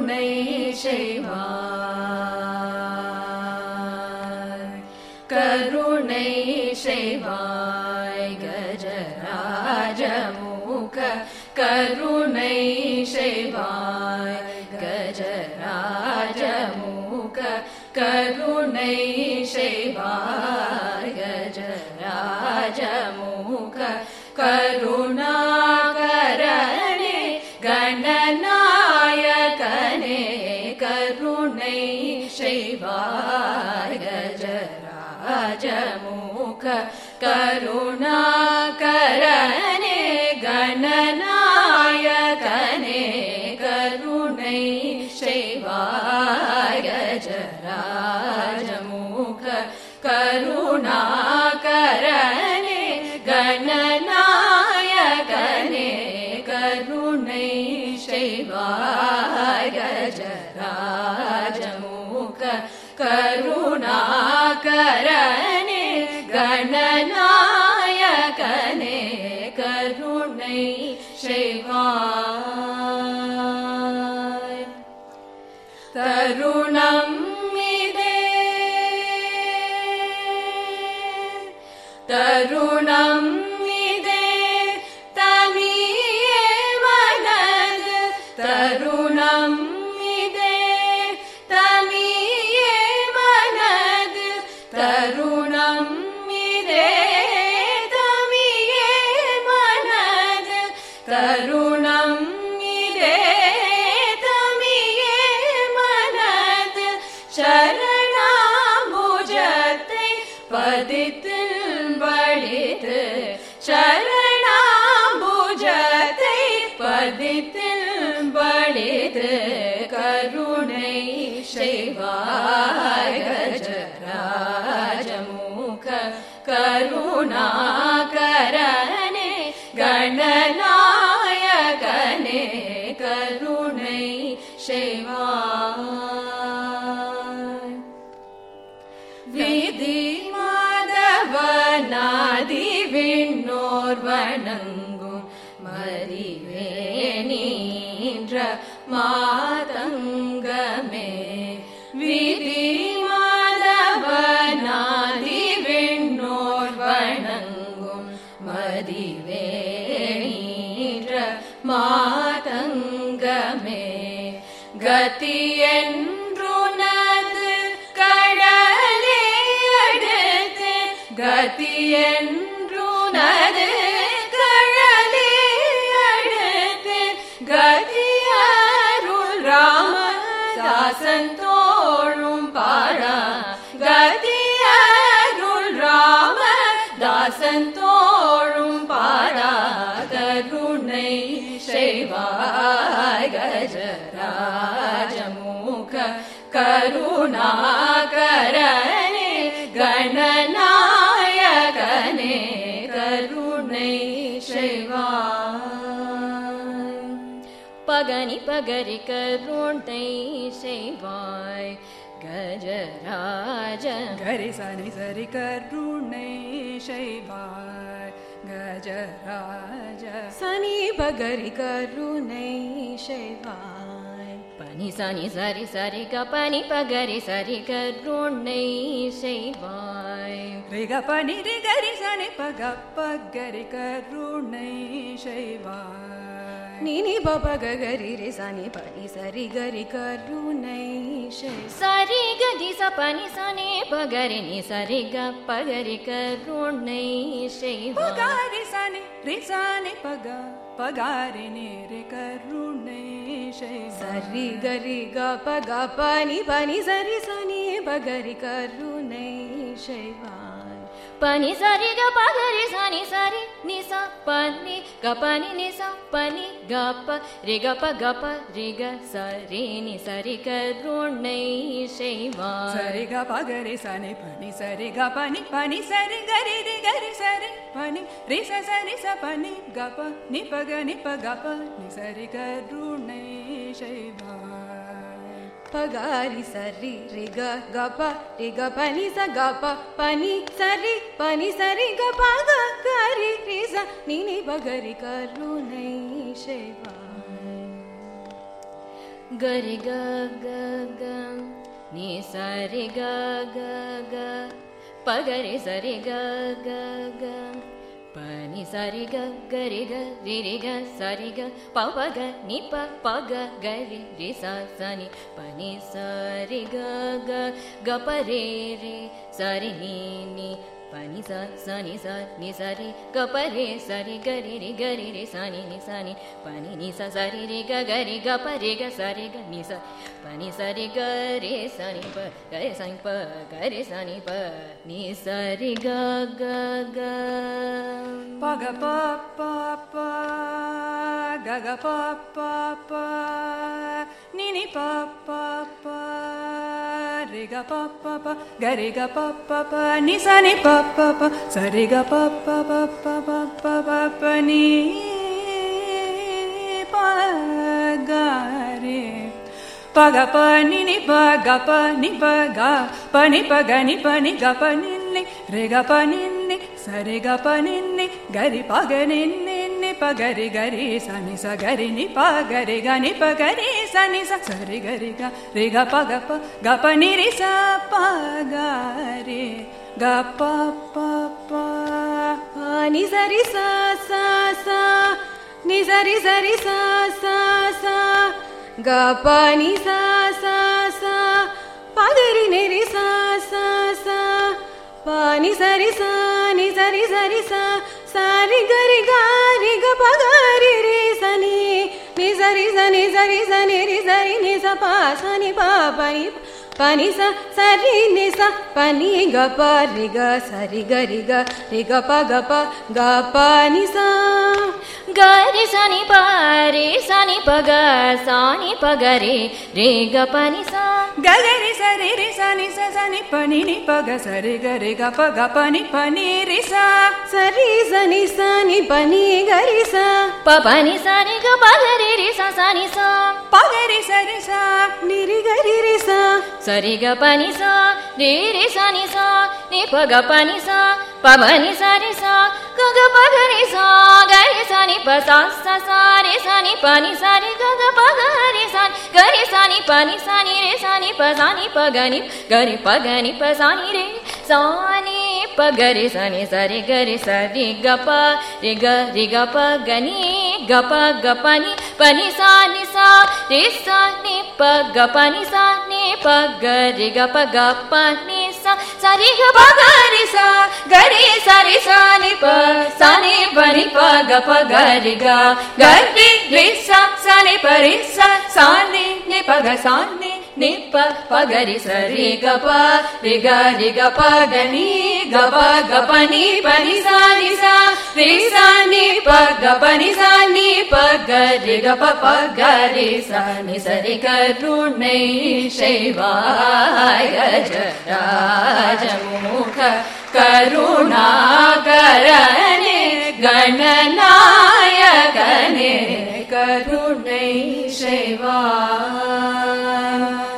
கருணை செய்வாய் கருணை செய்வாய் கஜராஜமுக கருணை செய்வாய் கஜராஜமுக கருணை செய்வாய் கஜராஜமுக கருணாகரனே கணநாயகனே கருணை செய்வாய் கஜராஜமுக கருணாகரனே கணநாயகனே கருணை செய்வாய் கஜராஜமுக கருணாகரனே கணநாயகனே கருணை செய்வாய் கஜராஜமுக கருணாகரனே கணநாயகனே கருணை செய்வாய் தருணம் இதே தருணம் இதே தமியே மனது தருணம் இதே தமியே மனது தருணம் இதே தமியே மனது தருணம் இதே தமியே மனது சரணாம்புஜத்தை பதித்து படித்து சரணாம்புஜத்தை பதித்தில் படித்து கருணை செய்வாய் கஜராஜமுக கருணாகரனே கணநாயகனே கருணை செய்வாய் விதி மாதவனாதி விண்ணோர் வணங்கும் மறிவேனீன்ற மாதங்கமே விதி மாதவனாதி விண்ணோர் வணங்கும் மறிவேனீன்ற மாதங்கமே கதி என்றுனது கடலே அடுத்து கதி என்றுனது கடலே அடுத்து கதி அருள் ராமதாசன் தோழும் பாடா கதி அருள் ராமதாசன் தோழும் பாடா கருணை செய்வாய் கஜராஜமுக கருணாகரனே கணநாயகனே கருணை செய்வாய் பகனி பகரி கருணை செய்வாய் கஜராஜ கரி சனி சரி கருணை செய்வாய் கஜராஜ சனி பகரி கருணை செய்வாய் பனி சனி சரி சரி க பனி பகரி சரி கருணை செய்வாய் ரிக பனி ரிகரி சனி பக பகரி கருணை செய்வாய் நீனி பபகரி ரி சனி பனி சரி கரி கருணை சரி கதி ச பனி சனி பகரி நி சரி க பகரி கருணை செய்வாய் பகரி சனி ரி சனி பக பகரி நி ரி கருணை செய்வாய் சரி கரி க பக பனி பனி சரி சனி பகரி கருணை செய்வாய் பனி சரி க பகரி சனி சரி நி ச பனி க பனி நி ச பனி க ப ரி க ப ரி க சரி நி சரி கருணை செய்வாய் சரி க பகரி சனி பனி சரி க பனி பனி சரி கரி ரி கரி சரி பனி ரி ச சரி ச பனி க ப நி பக நி பக ப நி சரி கருணை செய்வாய் பகாரி சரி ரி க க ப ரி க பனி ச க ப பனி சரி க ப க கரி ரி ச நி நி பகரி கருணை செய்வாய் gari ga ga ga ni sari ga ga ga pagari sari ga ga ga pani sari ga gari ga ri ga sari ga pa ga ni pa ga gari ri sa sa ni pani sari ga ga ga pa re re sari ni pani sa sa ni sari ga pa re sari gari ri sa ni pani ni sa sari re ga gari ga pa re ga sari ga ni sa pani sari ga re sa ni pa ga re sa ni pa ni sari ga ga ga pa ga pa pa pa ga ga pa pa pa ni pa pa pa re ga pa pa pa ga re ga pa pa pa ni sa ni pa pa pa sa re ga pa pa pa pa pa pa pa ni pa ga re pa ga pa ni pa ga pa ni pa ga pa ni pa ga ni ga pa ni re ga pa ni sa re ga pa ni ga ri pa ga ni pa ga ri sa ni pa ga re ga ni pa ga ri sa re ga pa ni ri sa pa ga re ga pa pa pa ni sa ri sa sa sa ni sa ri sa sa sa ga pa ni sa sa sa pa ga ri sa sa sa pa ni sa ri sa sa ri ga pa ga ri sa ni sa ri sa ni sa pa sa ni pa pa ni sa ri ni sa pa ni ga pa ri ga sa ri ga pa ni sa ga ri sa ni pa ga sa ni pa ga re ga pa ni sa ga ri sa ni sa ni pa ga sa re ga pa ni ri sa ni pa ni ga ri sa pa ni sa ri ga pa ga ri sa ni sa pa ga ri sa ni ri ga ri sa sa ri ga pa ni sa ri sa ni pa ga pa ni sa ni sa ri sa ga pa ga ri sa ni pa sa ri sa ni pa ni sa ri ga pa ga ri sa ni pa ni sa ni re sa ni pa ga ni pa sa ni re sa ni pa ga ri sa ni sa ri ga pa ri ga pa ga ni ga pa ni sa ri sa ni pa ga pa ni ga pa ni sa ri ga pa ga ri sa ni pa ni pa ga ri sa ni pa ri sa ni pa ga sa ni pa ga ri sa ri ga pa ga ni ga pa ni sa ri sa ni pa ga ni pa ga ri sa ni sa ri கருணை செய்வாய் கஜராஜமுக கருணாகரனே கணநாயகனே கருணை செய்வாய்